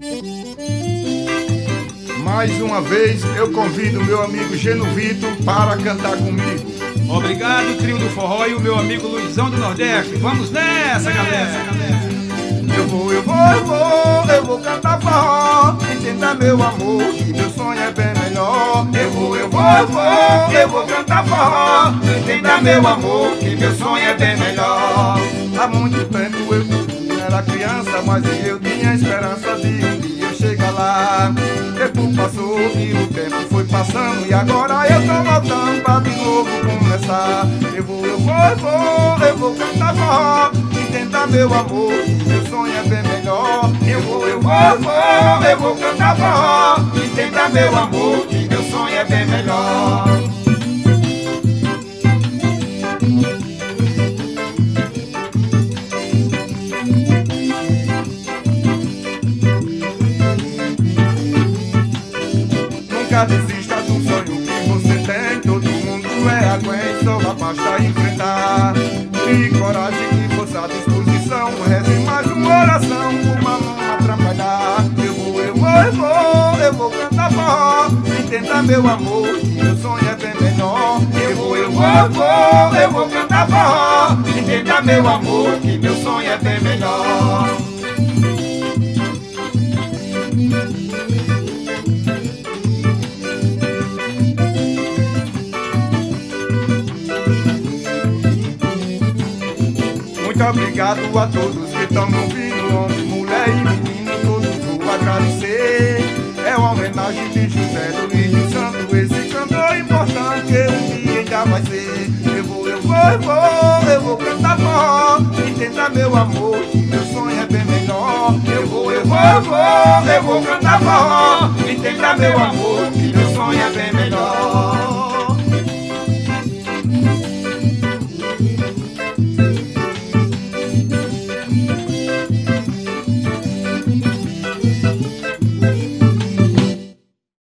Mais uma vez eu convido meu amigo Genovito para cantar comigo. Obrigado, trio do forró e o meu amigo Luizão do Nordeste. Vamos nessa, galera! Eu vou cantar forró. Entenda meu amor, que meu sonho é bem melhor. Eu vou cantar forró. Entenda meu amor, que meu sonho é bem melhor. Há muito tempo eu era criança, mas eu tinha esperança de um dia eu chegar lá. O tempo passou e o tempo foi passando, e agora eu tô voltando pra de novo começar. Eu vou cantar forró. Entenda meu amor, meu sonho é bem melhor. Eu vou cantar forró. Entenda meu amor, que meu sonho é bem melhor. Nunca desista do sonho que você tem. Todo mundo é aguente, só basta enfrentar. Crie coragem e força à disposição. Reze mais uma oração, uma mão atrapalhar. Eu vou cantar forró. Entenda meu amor, que meu sonho é bem melhor. Eu vou cantar forró. Entenda meu amor, que meu sonho é bem melhor. Muito obrigado a todos que estão me ouvindo, homem, mulher e menino, todos vou agradecer. É uma homenagem de José Luiz dos Santos, esse cantor importante que um dia ainda vai ser. Eu vou cantar forró. Entenda meu amor, que meu sonho é bem melhor. Eu vou cantar forró. Entenda meu amor, que meu